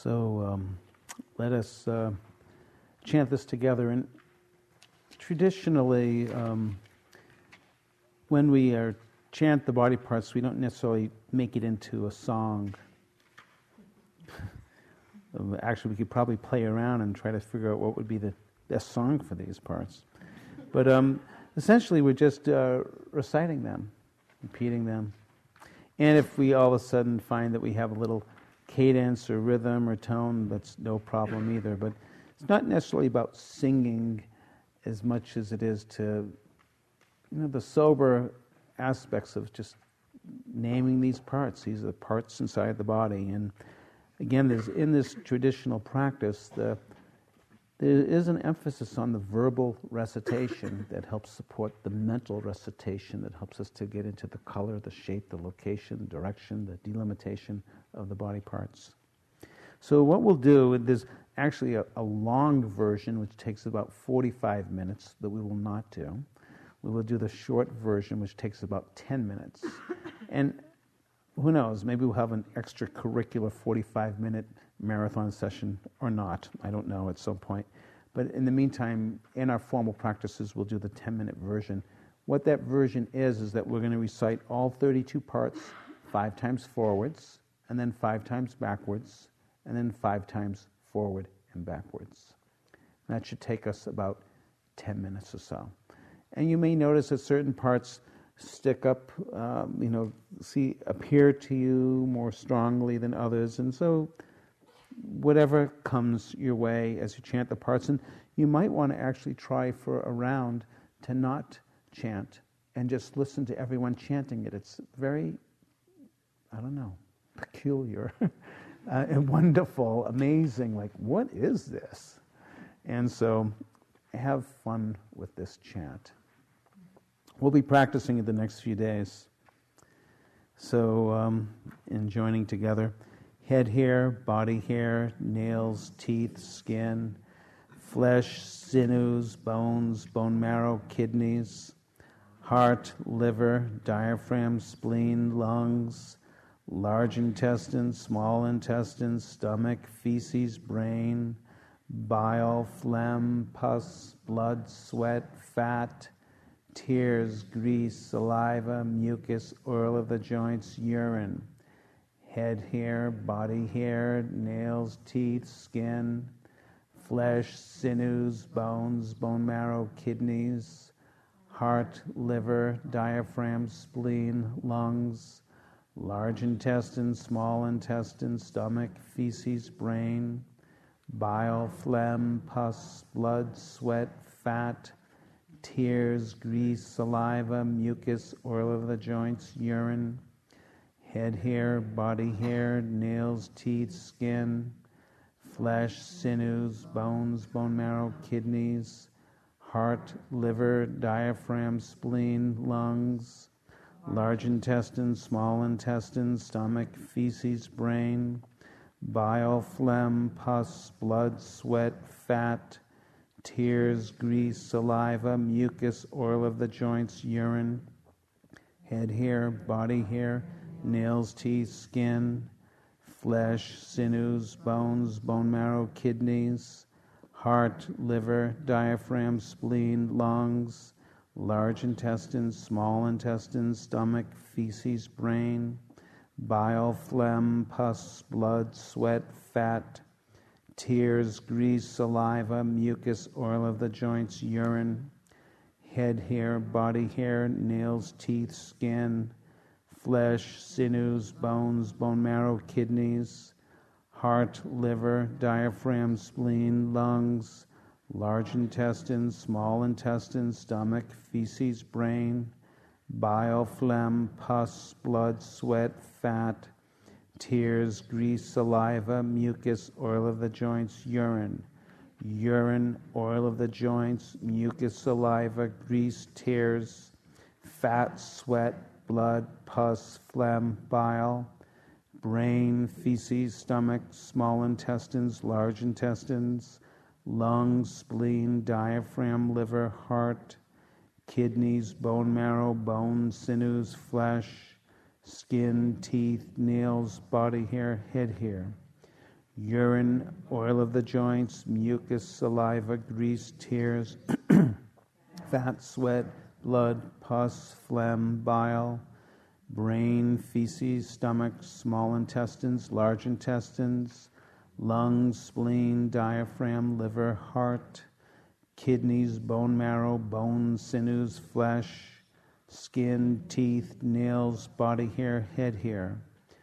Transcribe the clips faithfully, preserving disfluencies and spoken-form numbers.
So um, let us uh, chant this together. And traditionally, um, when we are chant the body parts, we don't necessarily make it into a song. Actually, we could probably play around and try to figure out what would be the best song for these parts. But um, essentially, we're just uh, reciting them, repeating them. And if we all of a sudden find that we have a little cadence or rhythm or tone, that's no problem either. But it's not necessarily about singing as much as it is to, you know, the sober aspects of just naming these parts. These are the parts inside the body. And again, there's in this traditional practice, the, there is an emphasis on the verbal recitation that helps support the mental recitation that helps us to get into the color, the shape, the location, direction, the delimitation of the body parts. So what we'll do, there's actually a, a long version which takes about forty-five minutes that we will not do. We will do the short version which takes about ten minutes. And who knows, maybe we'll have an extracurricular forty-five minute marathon session or not. I don't know at some point. But in the meantime, in our formal practices, we'll do the ten minute version. What that version is, is that we're going to recite all thirty-two parts five times forwards, and then five times backwards, and then five times forward and backwards. And that should take us about ten minutes or so. And you may notice that certain parts stick up, um, you know, see, appear to you more strongly than others. And so whatever comes your way as you chant the parts, and you might want to actually try for a round to not chant and just listen to everyone chanting it. It's very, I don't know, peculiar uh, and wonderful, amazing, like, what is this? And so have fun with this chant. We'll be practicing it the next few days. So, um, in joining together, head hair, body hair, nails, teeth, skin, flesh, sinews, bones, bone marrow, kidneys, heart, liver, diaphragm, spleen, lungs, large intestine, small intestine, stomach, feces, brain, bile, phlegm, pus, blood, sweat, fat, tears, grease, saliva, mucus, oil of the joints, urine, head hair, body hair, nails, teeth, skin, flesh, sinews, bones, bone marrow, kidneys, heart, liver, diaphragm, spleen, lungs, large intestine, small intestine, stomach, feces, brain, bile, phlegm, pus, blood, sweat, fat, tears, grease, saliva, mucus, oil of the joints, urine, head hair, body hair, nails, teeth, skin, flesh, sinews, bones, bone marrow, kidneys, heart, liver, diaphragm, spleen, lungs, large intestine, small intestine, stomach, feces, brain, bile, phlegm, pus, blood, sweat, fat, tears, grease, saliva, mucus, oil of the joints, urine, head hair, body hair, nails, teeth, skin, flesh, sinews, bones, bone marrow, kidneys, heart, liver, diaphragm, spleen, lungs, large intestine, small intestine, stomach, feces, brain, bile, phlegm, pus, blood, sweat, fat, tears, grease, saliva, mucus, oil of the joints, urine, head hair, body hair, nails, teeth, skin, flesh, sinews, bones, bone marrow, kidneys, heart, liver, diaphragm, spleen, lungs, large intestine, small intestine, stomach, feces, brain, bile, phlegm, pus, blood, sweat, fat, tears, grease, saliva, mucus, oil of the joints, urine, urine, oil of the joints, mucus, saliva, grease, tears, fat, sweat, blood, pus, phlegm, bile, brain, feces, stomach, small intestines, large intestines, lungs, spleen, diaphragm, liver, heart, kidneys, bone marrow, bones, sinews, flesh, skin, teeth, nails, body hair, head hair, urine, oil of the joints, mucus, saliva, grease, tears, fat, sweat, blood, pus, phlegm, bile, brain, feces, stomach, small intestines, large intestines, lungs, spleen, diaphragm, liver, heart, kidneys, bone marrow, bones, sinews, flesh, skin, teeth, nails, body hair, head hair,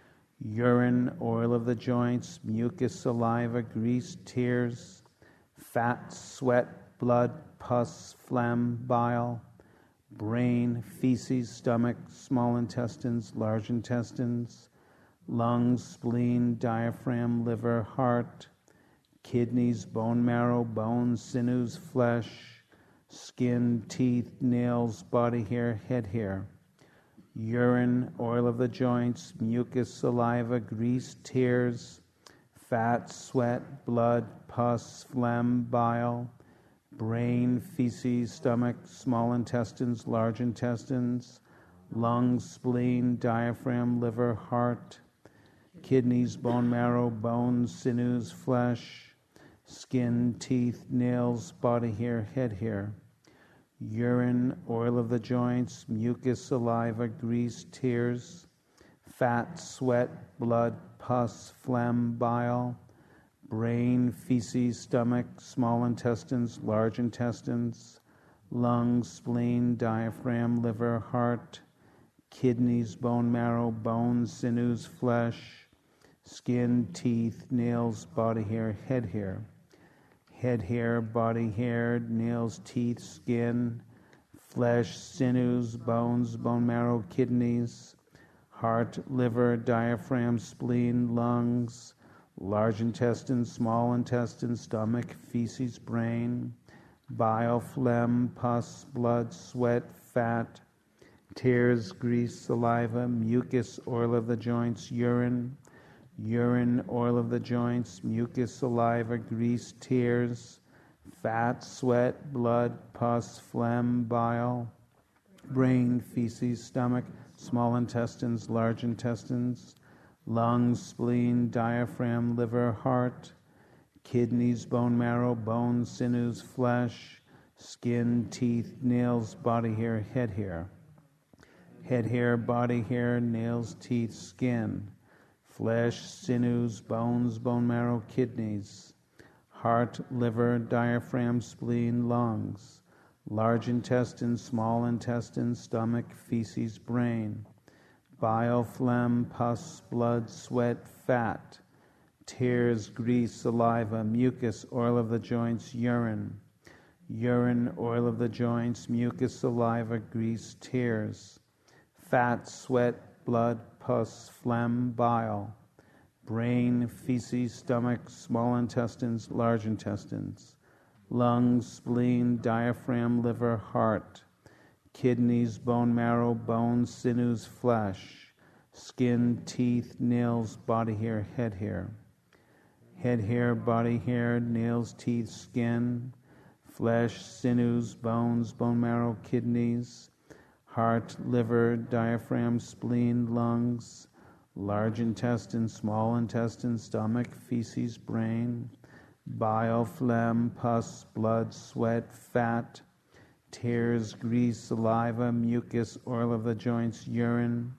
urine, oil of the joints, mucus, saliva, grease, tears, fat, sweat, blood, pus, phlegm, bile, brain, feces, stomach, small intestines, large intestines, lungs, spleen, diaphragm, liver, heart, kidneys, bone marrow, bones, sinews, flesh, skin, teeth, nails, body hair, head hair, urine, oil of the joints, mucus, saliva, grease, tears, fat, sweat, blood, pus, phlegm, bile, brain, feces, stomach, small intestines, large intestines, lungs, spleen, diaphragm, liver, heart, kidneys, bone marrow, bones, sinews, flesh, skin, teeth, nails, body hair, head hair, urine, oil of the joints, mucus, saliva, grease, tears, fat, sweat, blood, pus, phlegm, bile, brain, feces, stomach, small intestines, large intestines, lungs, spleen, diaphragm, liver, heart, kidneys, bone marrow, bones, sinews, flesh, skin, teeth, nails, body hair, head hair, head hair, body hair, nails, teeth, skin, flesh, sinews, bones, bone marrow, kidneys, heart, liver, diaphragm, spleen, lungs, large intestine, small intestine, stomach, feces, brain, bile, phlegm, pus, blood, sweat, fat, tears, grease, saliva, mucus, oil of the joints, urine, urine, oil of the joints, mucus, saliva, grease, tears, fat, sweat, blood, pus, phlegm, bile, brain, feces, stomach, small intestines, large intestines, lungs, spleen, diaphragm, liver, heart, kidneys, bone marrow, bones, sinews, flesh, skin, teeth, nails, body hair, head hair, head hair, body hair, nails, teeth, skin, flesh, sinews, bones, bone marrow, kidneys, heart, liver, diaphragm, spleen, lungs, large intestine, small intestine, stomach, feces, brain, bile, phlegm, pus, blood, sweat, fat, tears, grease, saliva, mucus, oil of the joints, urine, urine, oil of the joints, mucus, saliva, grease, tears, fat, sweat, blood, pus, phlegm, bile, brain, feces, stomach, small intestines, large intestines, lungs, spleen, diaphragm, liver, heart, kidneys, bone marrow, bones, sinews, flesh, skin, teeth, nails, body hair, head hair, head hair, body hair, nails, teeth, skin, flesh, sinews, bones, bone marrow, kidneys, heart, liver, diaphragm, spleen, lungs, large intestine, small intestine, stomach, feces, brain, bile, phlegm, pus, blood, sweat, fat, tears, grease, saliva, mucus, oil of the joints, urine,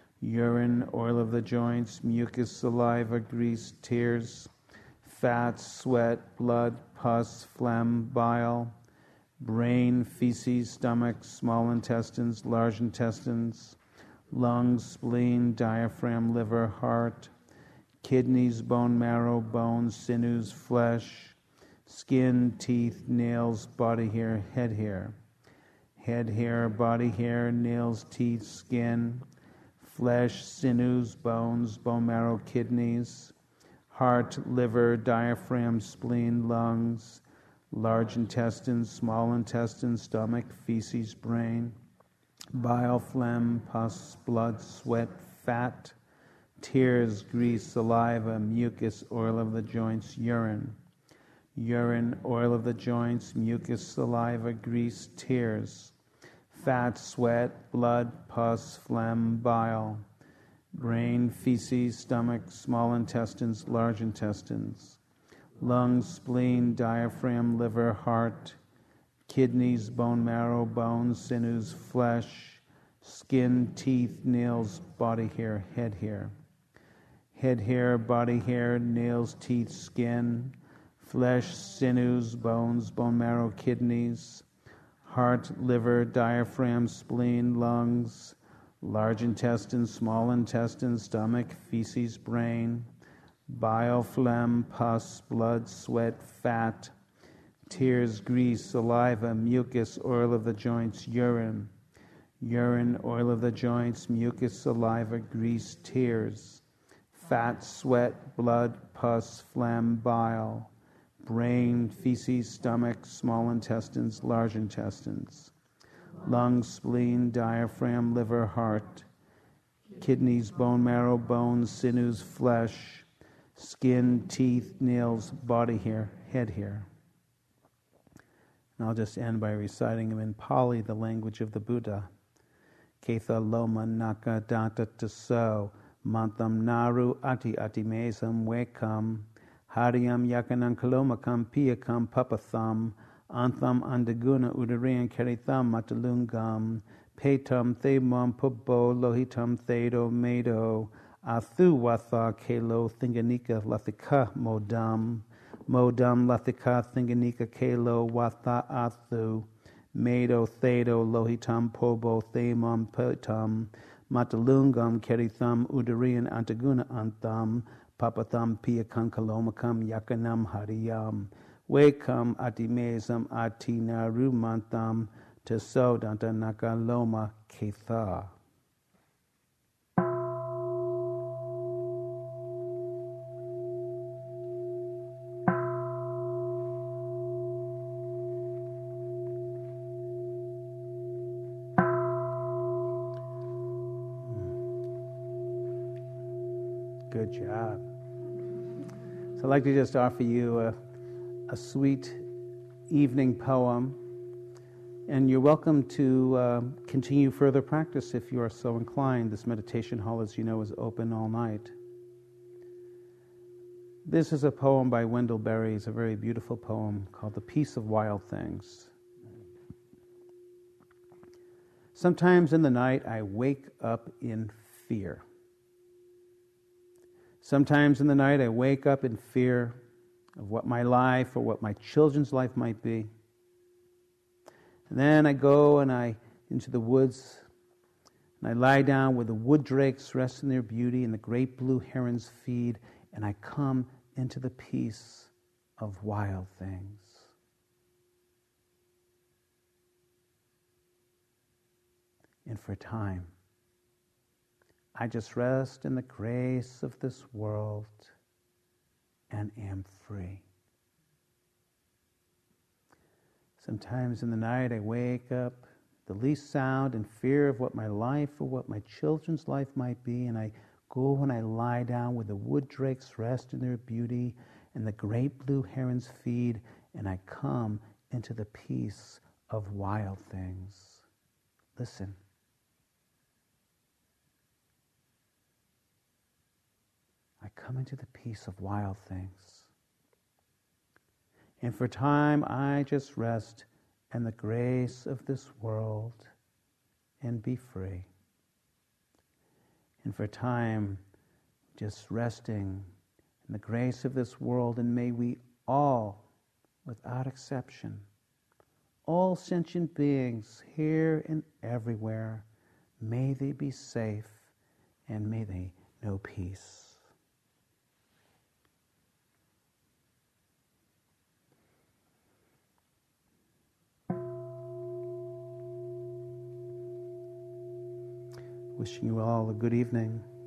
urine, oil of the joints, mucus, saliva, grease, tears, fat, sweat, blood, pus, phlegm, bile, brain, feces, stomach, small intestines, large intestines, lungs, spleen, diaphragm, liver, heart, kidneys, bone marrow, bones, sinews, flesh, skin, teeth, nails, body hair, head hair, head hair, body hair, nails, teeth, skin, flesh, sinews, bones, bone marrow, kidneys, heart, liver, diaphragm, spleen, lungs, large intestine, small intestine, stomach, feces, brain, bile, phlegm, pus, blood, sweat, fat, tears, grease, saliva, mucus, oil of the joints, urine, urine, oil of the joints, mucus, saliva, grease, tears, fat, sweat, blood, pus, phlegm, bile, brain, feces, stomach, small intestines, large intestines, lungs, spleen, diaphragm, liver, heart, kidneys, bone marrow, bones, sinews, flesh, skin, teeth, nails, body hair, head hair. Head hair, body hair, nails, teeth, skin, flesh, sinews, bones, bone marrow, kidneys, heart, liver, diaphragm, spleen, lungs, large intestines, small intestines, stomach, feces, brain, bile, phlegm, pus, blood, sweat, fat, tears, grease, saliva, mucus, oil of the joints, urine, urine, oil of the joints, mucus, saliva, grease, tears, fat, sweat, blood, pus, phlegm, bile, brain, feces, stomach, small intestines, large intestines, lungs, spleen, diaphragm, liver, heart, kidneys, bone marrow, bones, sinews, flesh, skin, teeth, nails, body hair, head hair. And I'll just end by reciting them in Pali, the language of the Buddha. Ketha loma naka danta taso, mantam naru ati ati mesam wekam, hariam yakanam kalomakam piyakam papatham, antham andaguna udarian karitham matalungam, petam themam pubbo lohitam thedo medo, athu watha kelo thinganika lathika modam, modam lathika thinganika kelo watha athu, medo thedo lohitam pobo themam petam, matalungam keritham udarian antaguna antham, papatham piyakam kalomakam yakanam hariyam, wekam atimesam atinarumantam taso danta nakaloma ketha. Good job. So I'd like to just offer you a, a sweet evening poem, and you're welcome to uh, continue further practice if you are so inclined. This meditation hall, as you know, is open all night. This is a poem by Wendell Berry. It's a very beautiful poem called The Peace of Wild Things. Sometimes in the night I wake up in fear. Sometimes in the night I wake up in fear of what my life or what my children's life might be. And then I go and I into the woods and I lie down where the wood drakes rest in their beauty and the great blue herons feed, and I come into the peace of wild things. And for a time, I just rest in the grace of this world and am free. Sometimes in the night I wake up, the least sound and fear of what my life or what my children's life might be, and I go and I lie down where the wood drakes rest in their beauty and the great blue herons feed, and I come into the peace of wild things. Listen. I come into the peace of wild things. And for a time I just rest in the grace of this world and be free. And for a time just resting in the grace of this world, and may we all, without exception, all sentient beings here and everywhere, may they be safe and may they know peace. Wishing you all a good evening.